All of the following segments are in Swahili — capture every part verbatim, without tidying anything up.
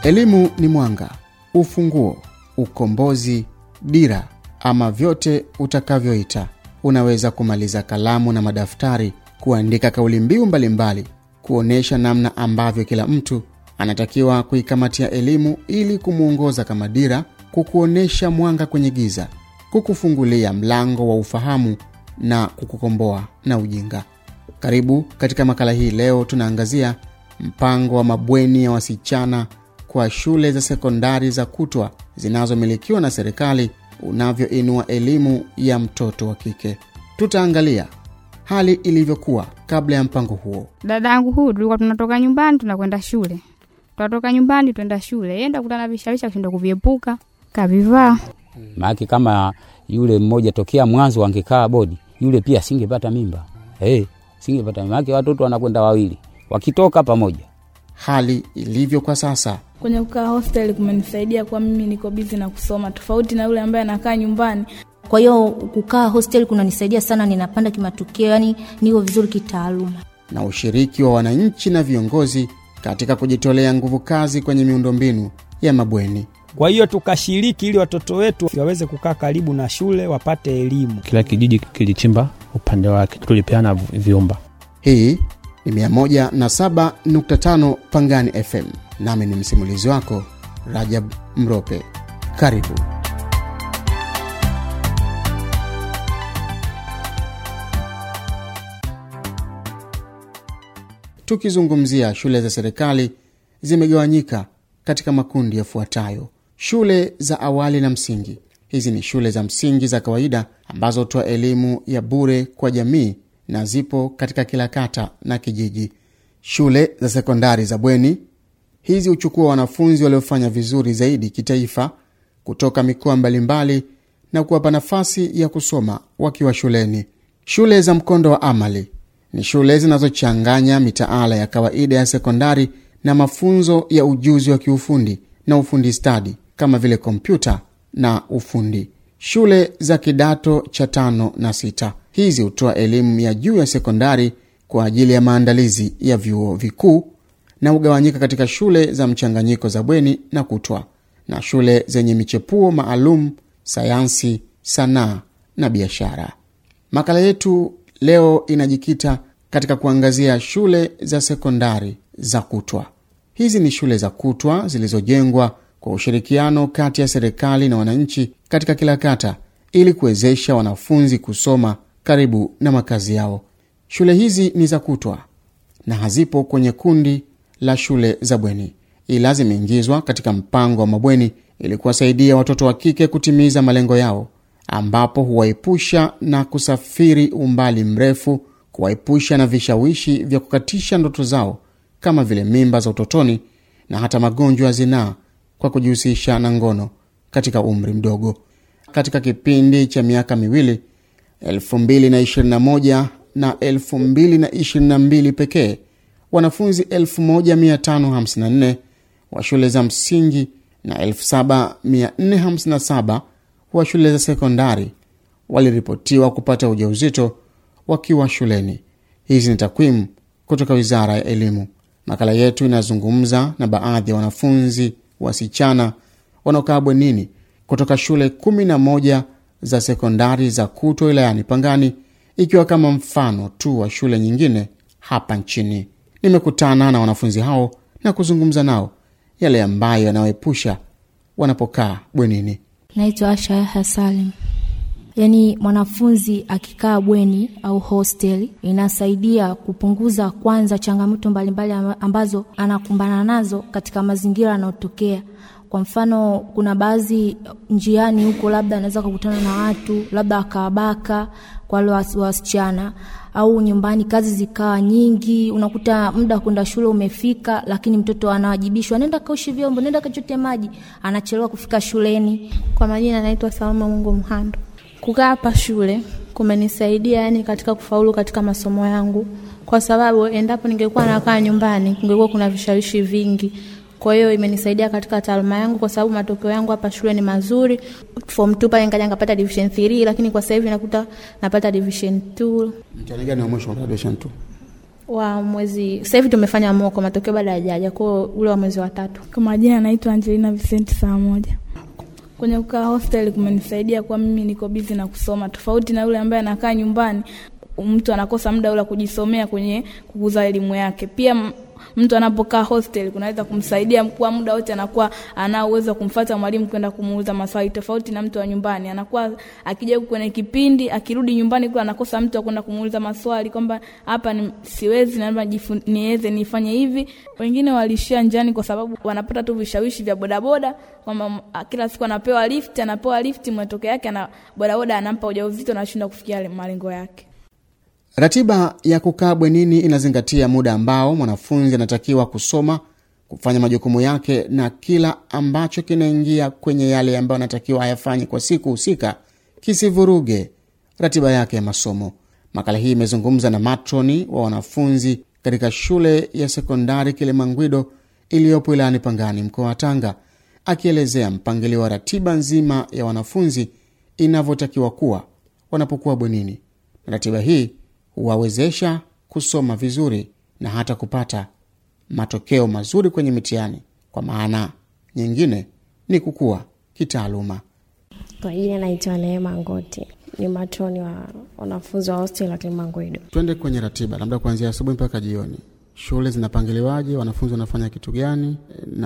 Elimu ni mwanga, ufunguo, ukombozi, dira, ama vyote utakavyoita. Unaweza kumaliza kalamu na madaftari, kuandika kauli mbiu mbalimbali, kuonesha namna ambavyo kila mtu anatakiwa kuikamatia elimu ili kumuongoza kama dira, kukuonesha mwanga kwenye giza, kukufungulia mlango wa ufahamu na kukukomboa na ujinga. Karibu katika makala hii. Leo tunaangazia mpango wa mabweni ya wasichana kwa shule za sekondari za kutwa zinazomilikiwa na serikali unavyoinua elimu ya mtoto wa kike. Tutaangalia hali ilivyokuwa kabla ya mpango huo. Dadangu huyu tulikuwa tunatoka nyumbani tunakwenda shule. Tunatoka nyumbani twenda shule. Yenda kutana vishawisha kushinda kuviepuka, kavivaa. Maana kama yule mmoja tokea mwanzo angekaa bodi, yule pia singepata mimba. Eh, hey, singepata mimba. Maana watoto wanakwenda wawili, wakitoka pamoja. Hali ilivyo kwa sasa. Kwenye kukaa hostel kumenisaidia kwa mimi niko busy na kusoma, tofauti na yule ambaye anakaa nyumbani. Kwa hiyo kukaa hostel kunanisaidia sana, ninapanda kimatukio, yani niko vizuri kitaaluma. Na ushiriki wa wananchi na viongozi katika kujitolea nguvu kazi kwenye miundombinu ya mabweni. Kwa hiyo tukashiriki ili watoto wetu waweze kukaa karibu na shule, wapate elimu. Kila kijiji kilichimba upande wake, tulipeana vyumba. Hii ni mia moja na saba nukta tano Pangani F M. Nami ni msimulizi wako Rajab Mrope. Karibu. Tukizungumzia shule za serikali, zimegawanyika katika makundi yafuatayo. Shule za awali na msingi. Hizi ni shule za msingi za kawaida ambazo hutoa elimu ya bure kwa jamii na zipo katika kila kata na kijiji. Shule za sekondari za bweni. Hizi huchukua wanafunzi waliofanya vizuri zaidi kitaifa kutoka mikoa mbalimbali na kuwapa nafasi ya kusoma wakiwa shuleni. Shule za mkondo wa amali ni shule zinazochanganya mitaala ya kawaida ya sekondari na mafunzo ya ujuzi wa kiufundi na ufundi stadi kama vile kompyuta na ufundi. Shule za kidato cha tano na sita. Hizi hutoa elimu ya juu ya sekondari kwa ajili ya maandalizi ya vyuo vikuu na hugawanyika katika shule za mchanganyiko za bweni na kutwa na shule zenye michepuo maalum, sayansi, sanaa na biashara. Makala yetu leo inajikita katika kuangazia shule za sekondari za kutwa. Hizi ni shule za kutwa zilizojengwa kwa ushirikiano kati ya serikali na wananchi katika kila kata ili kuwezesha wanafunzi kusoma karibu na makazi yao. Shule hizi ni za kutwa na hazipo kwenye kundi la shule za bweni, ila zimeingizwa katika mpango wa mabweni ili kuwasaidia watoto wa kike kutimiza malengo yao, ambapo huwaepusha na kusafiri umbali mrefu, kuwaepusha na vishawishi vya kukatisha ndoto zao kama vile mimba za utotoni na hata magonjwa ya zinaa kwa kujihusisha na ngono katika umri mdogo. Katika kipindi cha miaka miwili elfu mbili na ishirini na moja na elfu mbili na ishirini na mbili pekee, wanafunzi elfu moja mia tano hamsini na nne wa shule za msingi na elfu saba mia nne hamsini na saba wa shule za sekondari waliripotiwa kupata ujauzito wakiwa shuleni. Hizi ni takwimu kutoka Wizara ya Elimu. Makala yetu inazungumza na baadhi ya wanafunzi wasichana wanaokaa bwenini kutoka shule kumi na moja za sekondari za kutwa wilayani Pangani, ikiwa kama mfano tu wa shule nyingine hapa nchini. Nimekutana na wanafunzi hao na kuzungumza nao yale ambayo yanawaepusha wanapokaa bwenini. Naitwa Asha Hasalim. Yaani mwanafunzi akikaa bweni au hostel inasaidia kupunguza kwanza changamoto mbalimbali ambazo anakumbana nazo katika mazingira yanayotokea. Kwa mfano kuna baadhi njiani huko labda anaweza kukutana na watu, labda akabaka kwa wale wasichana, au nyumbani kazi zikawa nyingi, unakuta muda kwenda shule umefika lakini mtoto anawajibishwa nenda kaoshe vyombo, nenda kachote maji, anachelewa kufika shuleni. Kwa majina naitwa Salma Mungu Mhando. Kukaa hapa shule kumenisaidia yani katika kufaulu katika masomo yangu, kwa sababu endapo ningekuwa nakaa nyumbani kungekuwa kuna vishawishi vingi. Kwa hiyo imenisaidia katika taaluma yangu kwa sababu matokeo yangu hapa shule ni mazuri. Form two pale nikaja nikapata division three, lakini kwa sasa hivi nakuta napata division two. Mtihani gani wa mwisho wa division two? wa mwezi sasa hivi tumefanya moko matokeo baada ya jaja kwa ule wa mwezi wa tatu. Kwa majina naitwa Angelina Vincent saa moja. Kwenye kukaa hostel kumenisaidia kwa mimi niko busy na kusoma tofauti na yule ambaye anakaa nyumbani. Mtu anakosa muda ule kujisomea kwenye kukuza elimu yake. Pia mtu anapokaa hostel kunaweza kumsaidia kwa muda wote, anakuwa ana uwezo kumfuata mwalimu kwenda kumuuliza maswali tofauti na mtu wa nyumbani. Anakuwa akija kwenye kipindi akirudi nyumbani kwa anakosa mtu wa kwenda kumuuliza maswali kwamba hapa ni siwezi naomba niweze nifanye hivi. Wengine walishia njiani kwa sababu wanapata tu vishawishi vya bodaboda kwamba kila siku anapewa lift, anapewa lift matokeo yake na bodaboda anampa ujauzito na anashinda kufikia malengo yake. Ratiba ya kukaa bwenini inazingatia muda ambao mwanafunzi anatakiwa kusoma, kufanya majukumu yake na kila ambacho kinaingia kwenye yale ambayo anatakiwa ayafanye kwa siku husika kisivuruge ratiba yake ya masomo. Makala hii imezungumza na matroni wa wanafunzi katika shule ya sekondari Kilimangwido iliyopo wilayani Pangani mkoa wa Tanga, akielezea mpangilio wa ratiba nzima ya wanafunzi inavyotakiwa kuwa wanapokuwa bwenini. Ratiba hii huwawezesha kusoma vizuri na hata kupata matokeo mazuri kwenye mitihani, kwa maana nyingine ni kukua kitaaluma. Kwa jina naitwa Neema Ngoti, ni matroni wa wanafunzi wa hostel ya Kilimangwido. Twende kwenye ratiba, labda kuanzia asubuhi mpaka jioni. Shule zinapangiliwaje, wanafunzi wanafanya kitu gani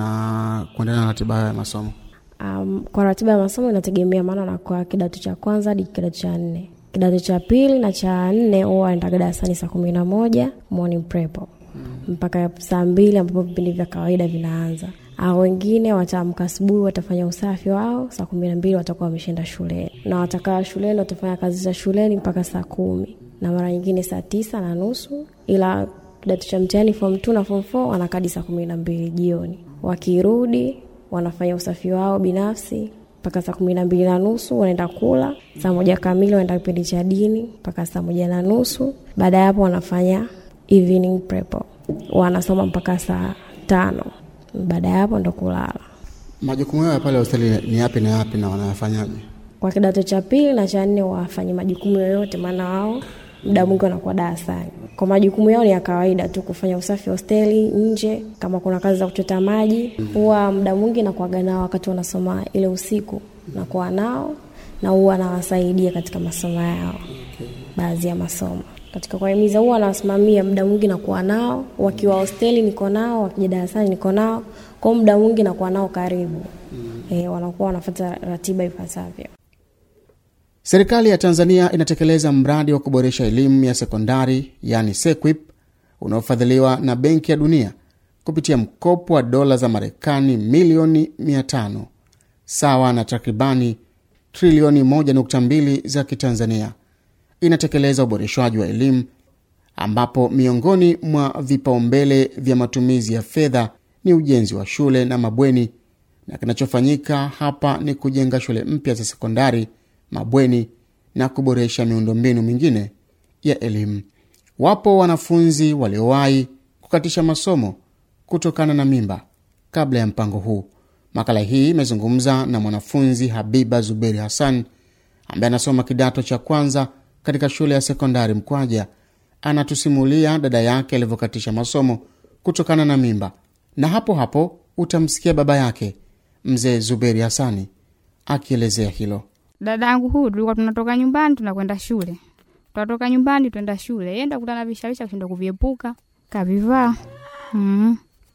na kuendelea na ratiba ya masomo? Um, kwa ratiba ya masomo inategemea, maana na kwa kidato cha kwanza hadi kidato cha nne. Kidato cha pili na cha nne huwa anaenda darasani saa kumi na moja morning prep hmm. mpaka saa mbili ambapo vipindi vya kawaida vinaanza. Hao wengine wataamka asubuhi, watafanya usafi wao, saa kumi na mbili watakuwa wameshaenda shuleni. Na watakaa shuleni, watafanya kazi za shuleni mpaka saa kumi. Na mara nyingine saa tisa na nusu, ila kidato cha mtihani form two na form four wanakadi saa kumi na mbili jioni. Wakirudi wanafanya usafi wao binafsi mpaka saa kumi na mbili na nusu, wanaenda kula. Saa moja kamili wanaenda kipindi cha dini mpaka saa moja na nusu. Baada ya hapo wanafanya evening prep, wanasoma mpaka saa tano. Baada ya hapo ndo kulala. Majukumu yao pale hosteli ni yapi na yapi na wanafanyaje? Kwa kidato cha pili na cha nne wafanye majukumu yoyote, maana wao muda mwingi wanakuwa darasani. Kwa majukumu yao ni ya kawaida tu, kufanya usafi hosteli, nje, kama kuna kazi za kuchota maji, huwa muda mwingi na kuaga nao wakati wanasoma ile usiku, na kuwa nao na huwa nawasaidia katika masomo yao. Baadhi ya masomo katika kuhimiza huwa nawasimamia muda mwingi na kuwa nao, wakiwa hosteli niko nao, wakija darasani niko nao, kwa muda mwingi na kuwa nao karibu. Mm. Eh, wanakuwa wanafuata ratiba ipasavyo. Serikali ya Tanzania inatekeleza mradi wa kuboresha elimu ya sekondari, yani SEQUIP, unaofadhiliwa na Benki ya Dunia kupitia mkopo wa dola za Marekani milioni mia tano, sawa na takribani trilioni moja nukta mbili za Kitanzania. Inatekeleza uboreshwaji wa elimu ambapo miongoni mwa vipaumbele vya matumizi ya fedha ni ujenzi wa shule na mabweni, na kinachofanyika hapa ni kujenga shule mpya za sekondari, mabweni na kuboresha miundombinu mingine ya elimu. Wapo wanafunzi waliowahi kukatisha masomo kutokana na mimba kabla ya mpango huu. Makala hii imezungumza na mwanafunzi Habiba Zuberi Hassan ambaye anasoma kidato cha kwanza katika shule ya sekondari Mkwaja. Anatusimulia dada yake alivyokatisha masomo kutokana na mimba, na hapo hapo utamsikia baba yake mzee Zuberi Hassani akielezea hilo. Dada yangu huyu tulikuwa tunatoka nyumbani tunakwenda shule. Tunatoka nyumbani twenda shule. Yenda kutana vishawisha kushinda kuviepuka, kavivaa. Mhm.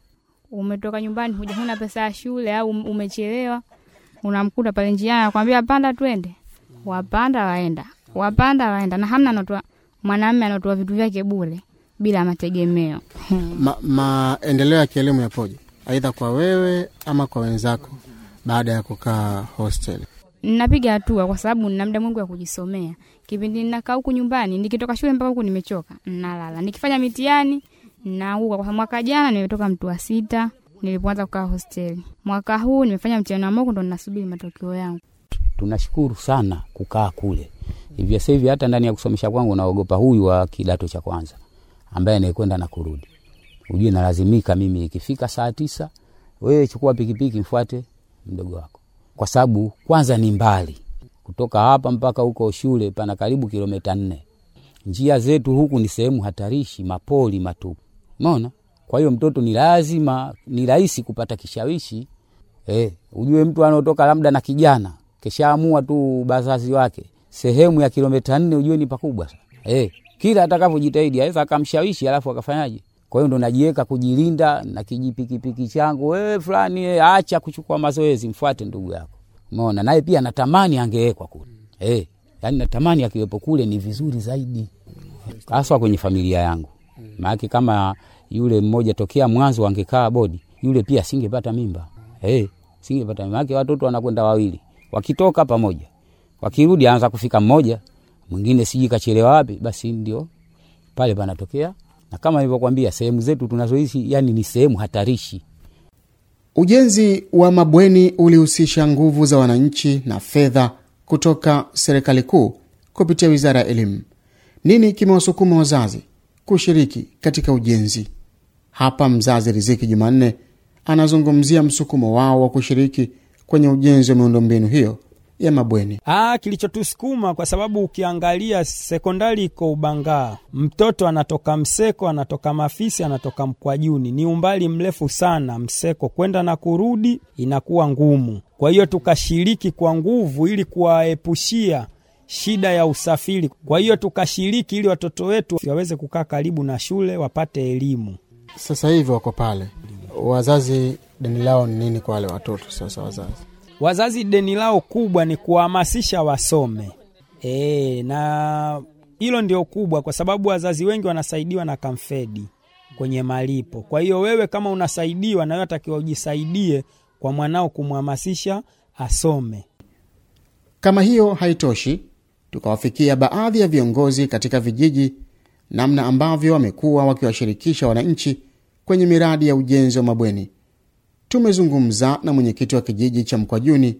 Umetoka nyumbani huja huna pesa ya shule au umechelewa. Unamkuta pale njiani anakuambia panda twende. Wapanda waenda. Wapanda waenda na hamna anatoa mwanamume anatoa vitu vyake bure bila mategemeo. Ma, maendeleo ya kielimu yapoje? Aidha kwa wewe ama kwa wenzako baada ya kukaa hostel? Ninapiga hatua kwa sababu nina muda mwingi wa kujisomea. Kipindi ninakaa huku nyumbani, nikitoka shule mpaka huku nimechoka, nalala. Nikifanya mitihani naanguka. Kwa mwaka jana nimetoka mtu wa sita nilipoanza kukaa hostel. Mwaka huu nimefanya mtihani wa moko ndo ninasubiri matokeo yangu. Tunashukuru sana kukaa kule. Hivi sasa hivi hata ndani ya kusomesha kwangu naogopa huyu wa kidato cha kwanza ambaye anayekwenda na kurudi. Ujue nalazimika mimi ikifika saa tisa, wewe chukua pikipiki mfuate mdogo wako. Kwa sababu kwanza ni mbali. Kutoka hapa mpaka huko shule pana karibu kilomita nne. njia zetu huku ni sehemu hatarishi, mapoli matupu. Umeona? Kwa hiyo mtoto ni lazima, ni rahisi kupata kishawishi. Eh, ujue mtu anaotoka labda na kijana, kishaamua tu bazazi wake, sehemu ya kilomita nne ujue ni pakubwa sana. Eh, kila atakapojitahidi aweza akamshawishi alafu akafanyaje? Kwa hiyo ndo najiweka kujilinda na kijipikipiki changu, wewe fulani e, acha kuchukua mazoezi, mfuate ndugu yako. Umeona? Naye pia natamani angewekwa kule. Eh, yani natamani akiwepo kule ni vizuri zaidi. Hasa kwenye familia yangu. Maana kama yule mmoja tokea mwanzo angekaa bodi, yule pia singepata mimba. Eh, singepata mimba. Maana watoto wanakwenda wawili. Wakitoka pamoja. Wakirudi anaanza kufika mmoja, mwingine siji kachelewa wapi, basi ndio pale panatokea. Na kama nilivyokuambia sehemu zetu tunazoishi yani ni sehemu hatarishi. Ujenzi wa mabweni ulihusisha nguvu za wananchi na fedha kutoka serikali kuu kupitia Wizara ya Elimu. Nini kimewasukuma wazazi kushiriki katika ujenzi? Hapa mzazi Riziki Jumanne anazungumzia msukumo wao wa kushiriki kwenye ujenzi wa miundombinu hiyo ya mabweni. Ah, kilichotusukuma kwa sababu ukiangalia sekondari iko Ubangaa. Mtoto anatoka Mseko, anatoka Mafisi, anatoka Mkwajuni. Ni umbali mrefu sana Mseko kwenda na kurudi inakuwa ngumu. Kwa hiyo tukashiriki kwa nguvu ili kuwaepushia shida ya usafiri. Kwa hiyo tukashiriki ili watoto wetu waweze kukaa karibu na shule, wapate elimu. Sasa hivi wako pale. Wazazi deni lao ni nini kwa wale watoto sasa wazazi? Wazazi deni lao kubwa ni kuhamasisha wasome. E, na hilo ndio kubwa kwa sababu wazazi wengi wanasaidiwa na Kamfedi kwenye malipo. Kwa hiyo wewe kama unasaidiwa na wewe unatakiwa ujisaidie kwa mwanao kumhamasisha asome. Kama hiyo haitoshi, tukawafikia baadhi ya viongozi katika vijiji namna ambavyo wamekuwa wakiwashirikisha wananchi kwenye miradi ya ujenzi wa mabweni. Tumezungumza na mwenyekiti wa kijiji cha Mkwajuni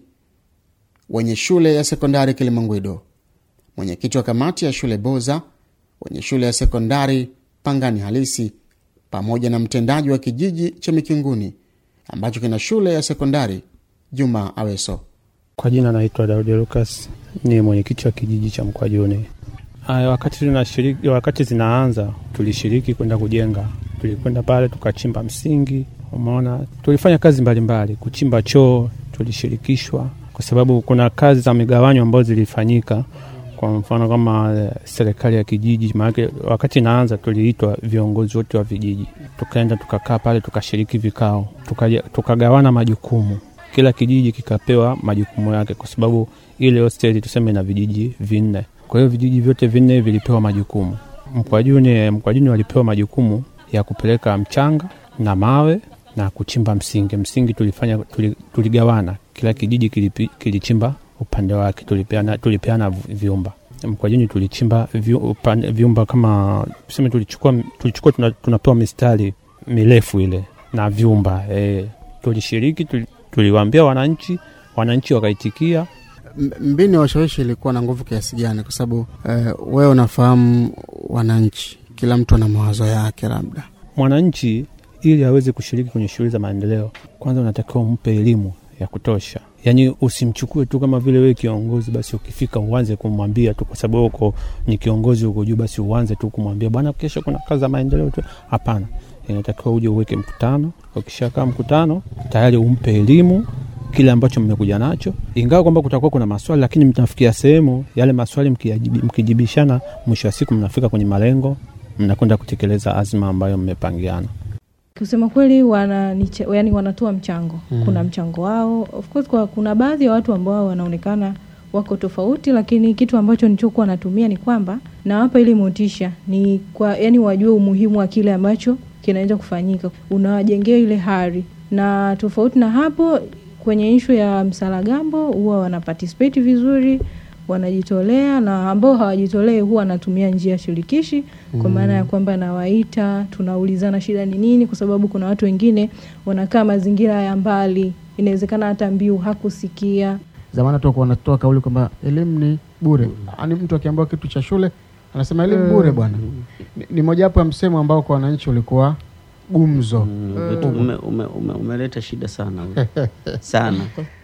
wenye shule ya sekondari Kilimangwido, mwenyekiti wa kamati ya shule Boza wenye shule ya sekondari Pangani Halisi, pamoja na mtendaji wa kijiji cha Mikinguni ambacho kina shule ya sekondari Juma Aweso. Kwa jina naitwa Daudi Lucas, ni mwenyekiti wa kijiji cha Mkwajuni. Aya, wakati tunashiriki, wakati zinaanza tulishiriki kwenda kujenga. Tulikwenda pale tukachimba msingi. Umeona, tulifanya kazi mbalimbali mbali. Kuchimba choo tulishirikishwa kwa sababu kuna kazi za migawanyo ambazo zilifanyika. Kwa mfano kama serikali ya kijiji, maana wakati naanza tuliitwa viongozi wote wa vijiji. Tukaenda tukakaa pale tukashiriki vikao. Tukagawana majukumu. Kila kijiji kikapewa majukumu yake kwa sababu ile hosteli tuseme na vijiji vinne. Kwa hiyo vijiji vyote vinne vilipewa majukumu. Mkwajuni Mkwajuni walipewa majukumu ya kupeleka mchanga na mawe na kuchimba msingi. Msingi tulifanya tuligawana. Kila kijiji kilipi, kilichimba upande wake, tulipeana tulipeana vyumba. Mkwajuni tulichimba vyumba kama tuseme tulichukua tulichukua tuna, tunapewa mistari mirefu ile na vyumba. Eh, tulishiriki tuli, tuliwaambia wananchi, wananchi wakaitikia. Mbinu ya ushawishi ilikuwa na nguvu kiasi gani? Kwa sababu eh, wewe unafahamu wananchi, kila mtu ana mawazo yake. Labda mwananchi ili aweze kushiriki kwenye shughuli za maendeleo, kwanza unatakiwa umpe elimu ya kutosha. Yaani usimchukue tu kama vile wewe kiongozi basi ukifika uanze kumwambia tu kwa sababu uko ni kiongozi uko juu basi uanze tu kumwambia bwana kesho kuna kazi za maendeleo tu. Hapana. Inatakiwa uje uweke mkutano. Ukishakaa mkutano tayari umpe elimu kile ambacho mmekuja nacho. Ingawa kwamba kutakuwa kuna maswali lakini mtafikia sehemu yale maswali mkijibishana, mwisho wa siku mnafika kwenye malengo, mnakwenda kutekeleza azma ambayo mmepangiana. Kusema kweli wana yani wanatoa mchango. Mm. Kuna mchango wao. Of course kwa kuna baadhi ya watu ambao wanaonekana wako tofauti, lakini kitu ambacho nilichokuwa natumia ni kwamba nawapa ile motisha ni kwa yani wajue umuhimu wa kile ambacho kinaanza kufanyika. Unawajengea ile hari. Na tofauti na hapo kwenye issue ya Msalagambo huwa wana participate vizuri, wanajitolea, na ambao hawajitolee huwa wanatumia njia shirikishi. Mm. Kwa maana ya kwamba nawaita, tunaulizana shida ni nini, kwa sababu kuna watu wengine wanakaa mazingira ya mbali, inawezekana hata mbiu hakusikia. Zamani tu wanatoa kauli kwamba elimu ni bure. Yaani mtu akiambiwa kitu cha shule anasema elimu bure bwana. Ni, ni moja hapo ya msemo ambao kwa wananchi ulikuwa gumzo. Mm, ume, ume, ume, umeleta shida sana sana.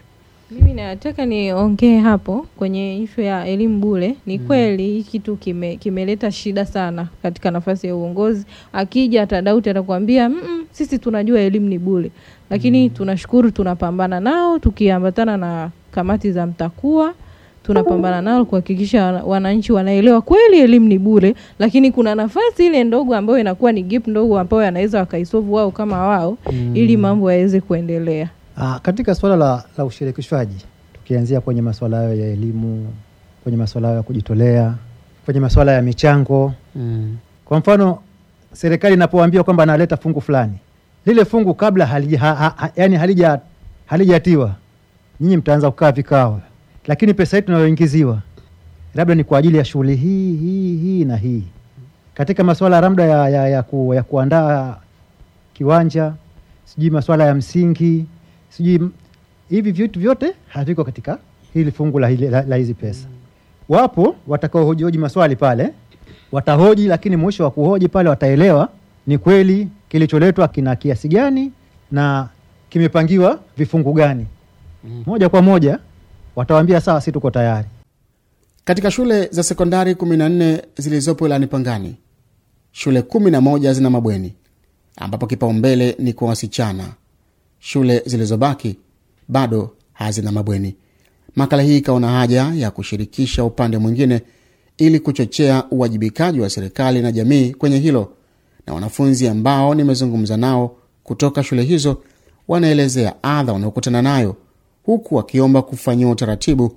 Mimi nataka niongee hapo kwenye ishu ya elimu bure. Ni kweli hii kitu kime, kimeleta shida sana katika nafasi ya uongozi. Akija atadauti atakwambia mm -mm, sisi tunajua elimu ni bure. Lakini mm. tunashukuru tunapambana nao tukiambatana na kamati za mtakuwa. Tunapambana nao kuhakikisha wananchi wanaelewa kweli elimu ni bure, lakini kuna nafasi ile ndogo ambayo inakuwa ni gap ndogo ambayo anaweza wakaisolve wao kama wao mm. ili mambo yaweze kuendelea. Ah, katika swala la, la ushirikishwaji, tukianzia kwenye masuala ya elimu, kwenye masuala ya kujitolea, kwenye masuala ya michango. Mm. Kwa mfano, serikali inapoambia kwamba analeta fungu fulani, lile fungu kabla halija, ha, ha, yani halija halijatiwa, nyinyi mtaanza kukaa vikao. Lakini pesa yetu tunayoingiziwa labda ni kwa ajili ya shughuli hii hii hii na hii. Katika masuala labda ya ya, ya, ku, ya kuandaa kiwanja, sijui masuala ya msingi, sijui hivi vitu vyote haviko katika hili fungu la, la, la hizi pesa. Wapo watakao hoji hoji maswali pale, watahoji, lakini mwisho wa kuhoji pale wataelewa ni kweli kilicholetwa kina kiasi gani na kimepangiwa vifungu gani. Moja kwa moja watawaambia sawa, sisi tuko tayari. Katika shule za sekondari kumi na nne zilizopo wilayani Pangani, shule kumi na moja zina mabweni ambapo kipaumbele ni kwa wasichana. Shule zilizobaki bado hazina mabweni. Makala hii kaona haja ya kushirikisha upande mwingine ili kuchochea uwajibikaji wa serikali na jamii kwenye hilo, na wanafunzi ambao nimezungumza nao kutoka shule hizo wanaelezea adha wanaokutana nayo, huku wakiomba kufanyiwa utaratibu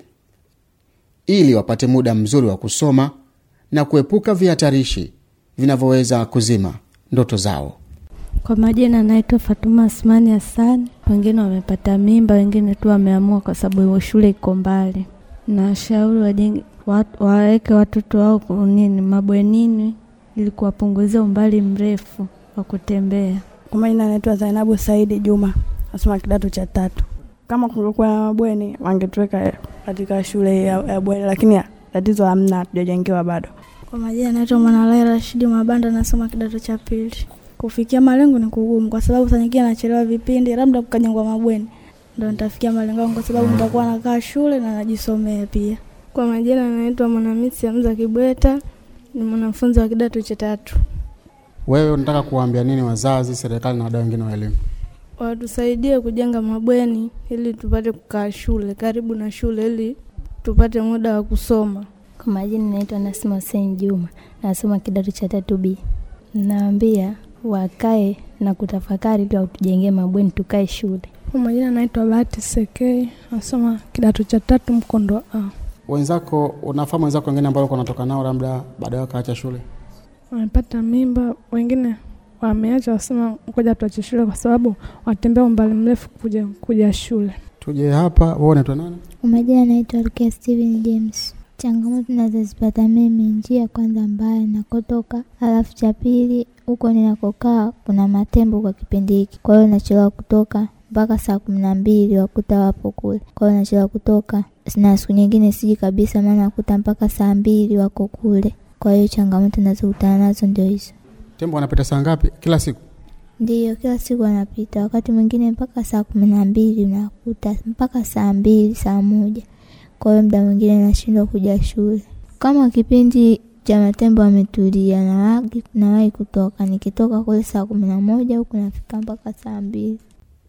ili wapate muda mzuri wa kusoma na kuepuka vihatarishi vinavyoweza kuzima ndoto zao. Kwa majina naitwa Fatuma Asmani Hassan. Wengine wamepata mimba, wengine tu wameamua kwa sababu shule iko mbali. Na shauri wajenge watu, waweke watoto wao nini mabwenini ili kuwapunguzia umbali mrefu wa kutembea. Kwa majina naitwa Zainabu Saidi Juma, nasoma kidato cha tatu. Kama kungekuwa na mabweni wangetuweka katika shule ya, ya bweni, lakini tatizo hamna, hatujajengewa bado. Kwa majina naitwa Manalai Rashidi Mabanda, nasoma kidato cha pili. Kufikia malengo ni kugumu kwa sababu saa nyingine nachelewa vipindi, labda kukajengwa mabweni ndio nitafikia malengo yangu, kwa sababu nitakuwa nakaa shule na najisomea pia. Kwa majina naitwa Mwanamisi Hamza Kibweta, ni mwanafunzi wa kidato cha tatu. Wewe unataka kuambia nini wazazi, serikali na wadau wengine wa elimu? Watusaidie kujenga mabweni ili tupate kukaa shule karibu na shule ili tupate muda wa kusoma. Kwa majina naitwa Nasima Hussein Juma, nasoma kidato cha tatu B. Naambia wakae na kutafakari ili watujengee mabweni tukae shule. Kwa majina naitwa Bahati Sekei, nasoma kidato cha tatu mkondo A. Wenzako, unafahamu wenzako wengine ambao wanatoka nao labda baada ya kaacha shule? Wamepata mimba, wengine wameacha wasema ngoja tuache shule kwa sababu watembea umbali mrefu kuja kuja shule. Tuje hapa, wewe unaitwa nani? Kwa majina naitwa Rukia Steven James. Changamoto ninazozipata mimi, njia kwanza mbaya nakotoka, alafu cha pili huko ninakokaa kuna matembo kwa kipindi hiki. Kwa hiyo nachelewa kutoka mpaka saa kumi na mbili wakuta wapo kule. Kwa hiyo nachelewa kutoka. Na siku nyingine siji kabisa maana nakuta mpaka saa mbili wako kule. Kwa hiyo changamoto ninazokutana nazo ndio hizo. Tembo wanapita saa ngapi kila siku? Ndiyo, kila siku wanapita. Wakati mwingine mpaka saa kumi na mbili unakuta mpaka saa mbili, saa moja. Kwa hiyo muda mwingine nashindwa kuja shule. Kama kipindi cha matembo ametulia na wagi na wahi kutoka, nikitoka kule saa kumi na moja huko nafika mpaka saa mbili.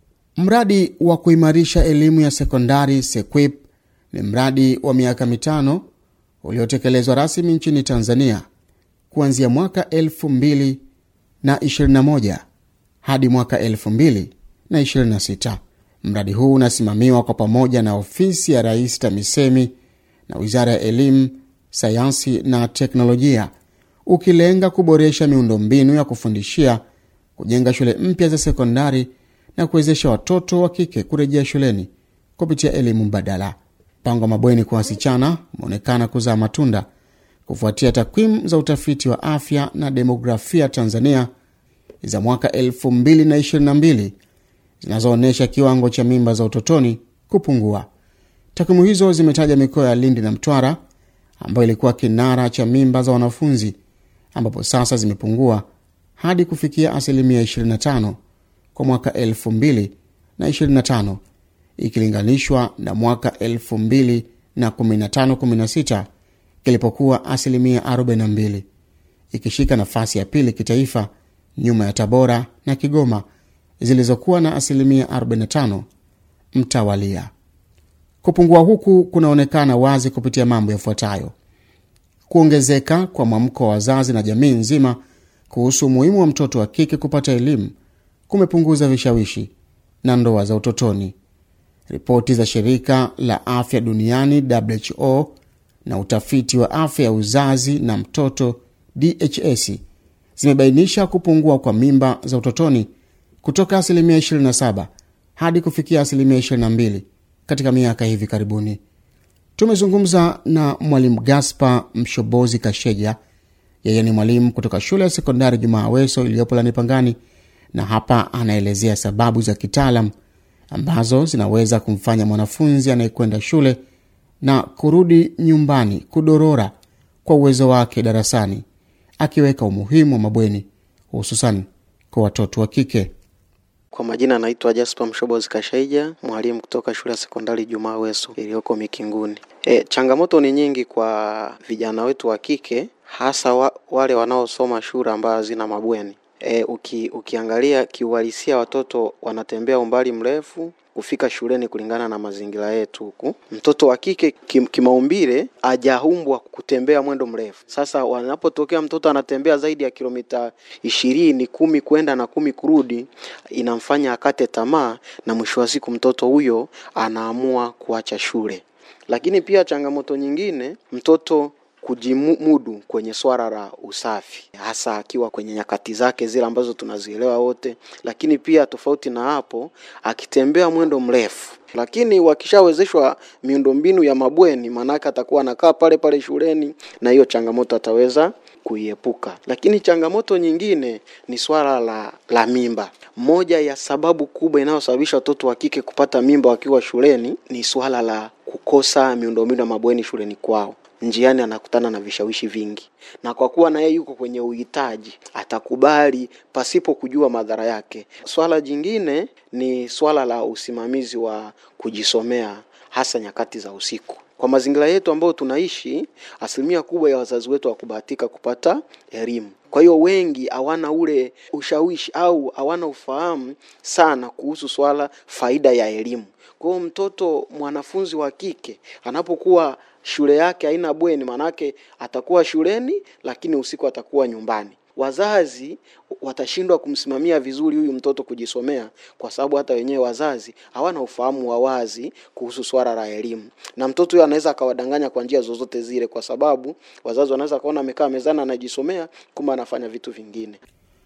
Mradi wa kuimarisha elimu ya sekondari SEQUIP ni mradi wa miaka mitano uliotekelezwa rasmi nchini Tanzania kuanzia mwaka elfu mbili na ishirini na moja hadi mwaka elfu mbili na ishirini na sita. Mradi huu unasimamiwa kwa pamoja na Ofisi ya Rais TAMISEMI na Wizara ya Elimu, Sayansi na Teknolojia, ukilenga kuboresha miundombinu ya kufundishia, kujenga shule mpya za sekondari na kuwezesha watoto wa kike kurejea shuleni kupitia elimu mbadala. Mpango wa mabweni kwa wasichana umeonekana kuzaa matunda kufuatia takwimu za utafiti wa afya na demografia Tanzania za mwaka elfu mbili na ishirini na mbili zinazoonyesha kiwango cha mimba za utotoni kupungua. Takwimu hizo zimetaja mikoa ya Lindi na Mtwara ambayo ilikuwa kinara cha mimba za wanafunzi, ambapo sasa zimepungua hadi kufikia asilimia ishirini na tano kwa mwaka elfu mbili na ishirini na tano ikilinganishwa na mwaka elfu mbili kumi na tano kumi na sita kilipokuwa asilimia arobaini na mbili, ikishika nafasi ya pili kitaifa nyuma ya Tabora na Kigoma zilizokuwa na asilimia arobaini na tano mtawalia. Kupungua huku kunaonekana wazi kupitia mambo yafuatayo: kuongezeka kwa mwamko wa wazazi na jamii nzima kuhusu umuhimu wa mtoto wa kike kupata elimu kumepunguza vishawishi na ndoa za utotoni. Ripoti za shirika la afya duniani W H O na utafiti wa afya ya uzazi na mtoto D H S zimebainisha kupungua kwa mimba za utotoni kutoka asilimia ishirini na saba hadi kufikia asilimia ishirini na mbili katika miaka hivi karibuni. Tumezungumza na mwalimu Gaspar Mshobozi Kasheja. Yeye ni mwalimu kutoka shule ya sekondari Jumaa Aweso iliyopo Lanipangani, na hapa anaelezea sababu za kitaalam ambazo zinaweza kumfanya mwanafunzi anayekwenda shule na kurudi nyumbani kudorora kwa uwezo wake darasani, akiweka umuhimu wa mabweni hususan kwa watoto wa kike. Kwa majina anaitwa Gaspar Mshobozi Kasheja, mwalimu kutoka shule ya sekondari Jumaa Aweso iliyoko Mikinguni. E, changamoto ni nyingi kwa vijana wetu wa kike, hasa wa, wale wanaosoma shule ambazo zina mabweni. E, uki, ukiangalia kiuhalisia watoto wanatembea umbali mrefu kufika shuleni kulingana na mazingira yetu huku. Mtoto wa kike kim, kimaumbile hajaumbwa kutembea mwendo mrefu. Sasa wanapotokea mtoto anatembea zaidi ya kilomita ishirini, kumi kwenda na kumi kurudi, inamfanya akate tamaa na mwisho wa siku mtoto huyo anaamua kuacha shule. Lakini pia changamoto nyingine, mtoto kujimudu kwenye swala la usafi, hasa akiwa kwenye nyakati zake zile ambazo tunazielewa wote. Lakini pia tofauti na hapo, akitembea mwendo mrefu. Lakini wakishawezeshwa miundombinu ya mabweni, manaka atakuwa anakaa pale pale shuleni na hiyo changamoto ataweza kuiepuka. Lakini changamoto nyingine ni swala la, la mimba. Moja ya sababu kubwa inayosababisha watoto wa kike kupata mimba wakiwa shuleni ni swala la kukosa miundombinu ya mabweni shuleni kwao. Njiani anakutana na vishawishi vingi, na kwa kuwa na yeye yuko kwenye uhitaji atakubali pasipo kujua madhara yake. Swala jingine ni swala la usimamizi wa kujisomea, hasa nyakati za usiku. Kwa mazingira yetu ambayo tunaishi, asilimia kubwa ya wazazi wetu hawakubahatika kupata elimu. Kwa hiyo wengi hawana ule ushawishi au hawana ufahamu sana kuhusu swala faida ya elimu. Kwa hiyo mtoto mwanafunzi wa kike anapokuwa shule yake haina bweni, manake atakuwa shuleni lakini usiku atakuwa nyumbani. Wazazi watashindwa kumsimamia vizuri huyu mtoto kujisomea, kwa sababu hata wenyewe wazazi hawana ufahamu wa wazi kuhusu swala la elimu. Na mtoto huyo anaweza akawadanganya kwa njia zozote zile, kwa sababu wazazi wanaweza kaona amekaa mezani anajisomea kumbe anafanya vitu vingine.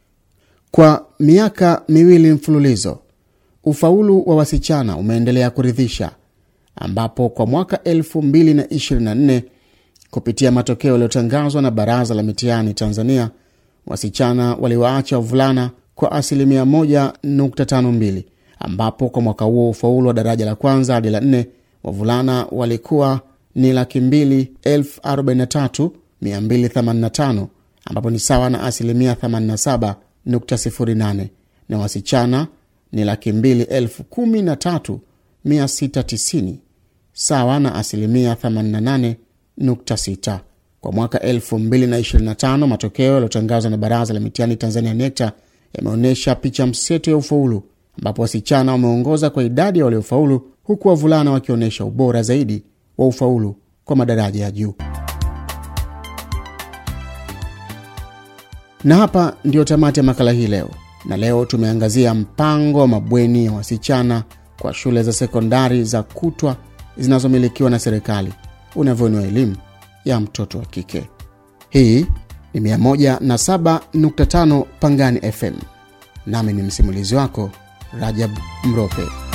Kwa miaka miwili mfululizo, ufaulu wa wasichana umeendelea kuridhisha, ambapo kwa mwaka elfu mbili ishirini na nne kupitia matokeo yaliyotangazwa na Baraza la Mitihani Tanzania, wasichana waliwaacha wavulana kwa asilimia moja nukta tano mbili, ambapo kwa mwaka huo ufaulu wa daraja la kwanza hadi la nne wavulana walikuwa ni laki mbili elfu arobaini na tatu mia mbili themanini na tano, ambapo ni sawa na asilimia themanini na saba nukta sifuri nane, na wasichana ni laki mbili elfu kumi na tatu mia sita tisini, sawa na asilimia themanini na nane nukta sita. Kwa mwaka elfu mbili ishirini na tano matokeo yaliyotangazwa na Baraza la Mitihani Tanzania NECTA yameonyesha picha mseto ya ufaulu, ambapo wasichana wameongoza kwa idadi ya waliofaulu, huku wavulana wakionyesha ubora zaidi wa ufaulu kwa madaraja ya juu. Na hapa ndio tamati ya makala hii leo. Na leo tumeangazia mpango wa mabweni ya wasichana kwa shule za sekondari za kutwa zinazomilikiwa na serikali unavyoinua elimu ya mtoto wa kike. Hii ni mia moja na saba nukta tano Pangani F M. Nami ni msimulizi wako Rajab Mrope.